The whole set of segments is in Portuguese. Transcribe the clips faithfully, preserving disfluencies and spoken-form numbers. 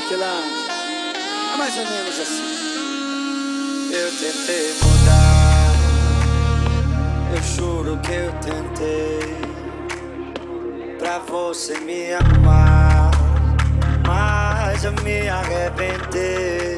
Aquela... É mais ou menos assim. Eu tentei mudar, eu juro que eu tentei, pra você me amar, mas eu me arrebentei.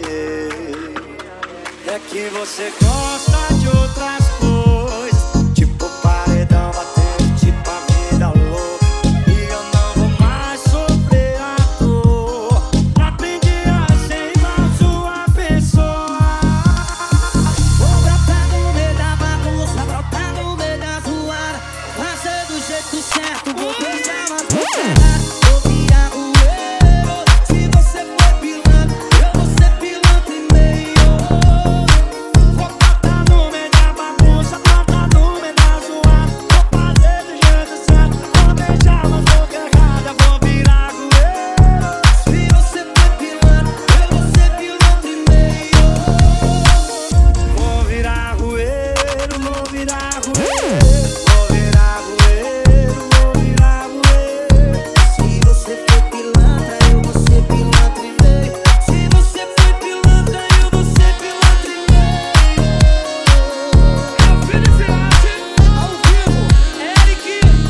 É que você gosta de outras coisas, tipo paredão batendo, tipo a vida louca. E eu não vou mais sofrer à toa. Aprendi a ser igual sua pessoa. Vou brotar no meio da bagunça, brotar no meio da zoada, fazer do jeito certo, vou beijar mas vou pegar. Vou virar rueiro, se você for pilantra, eu vou ser pilantra e meio. Vou brotar no meio da bagunça, brotar no meio da zoada, vou fazer do jeito certo, vou beijar mas vou errada, vou virar rueiro. Se você for pilantra, eu vou ser pilantra e meio. Vou virar rueiro, vou virar rueiro, vou virar rueiro, vou virar rueiro. Se você for pilantra, eu vou ser pilantra e meio. Se você for pilantra, eu vou ser pilantra e meio. É o Felicidade, ao vivo, Eric.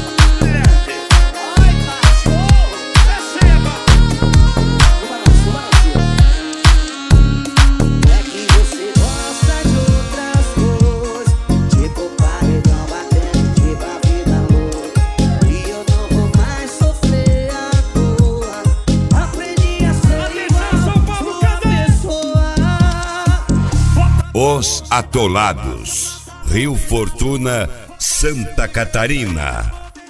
Ai, cachorro, receba. É que você gosta de outras coisas, tipo paredão batendo, tipo a vida louca. E eu não vou mais sofrer à toa. Aprendi a ser igual sua pessoa. Os Atolados, Rio Fortuna, Santa Catarina.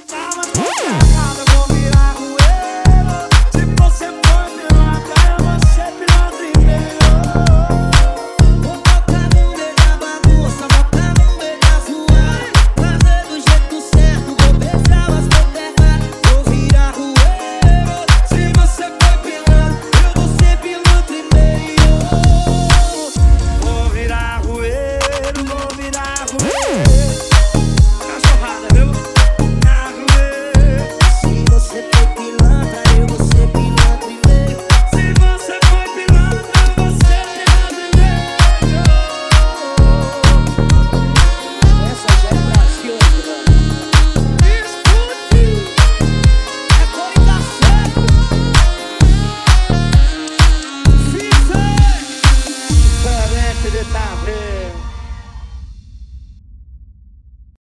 Vou virar rueiro, se você for pilantra, eu vou ser pilantra e meio. Vou botar no meio da bagunça, botar no meio da zoada, fazer do jeito certo, vou beijar mas vou pegar. Vou virar rueiro, se você for pilantra, eu vou ser pilantra e meio. Vou virar rueiro, vou virar rueiro. Cachorrada, viu? Virar rueiro. Se você for pilantra, eu vou ser pilantra e meio. Se você for pilantra, eu vou ser pilantra e meio. Essa já é Brasil, mano. Escute, é Corica certo. Fizer diferente de tá vendo.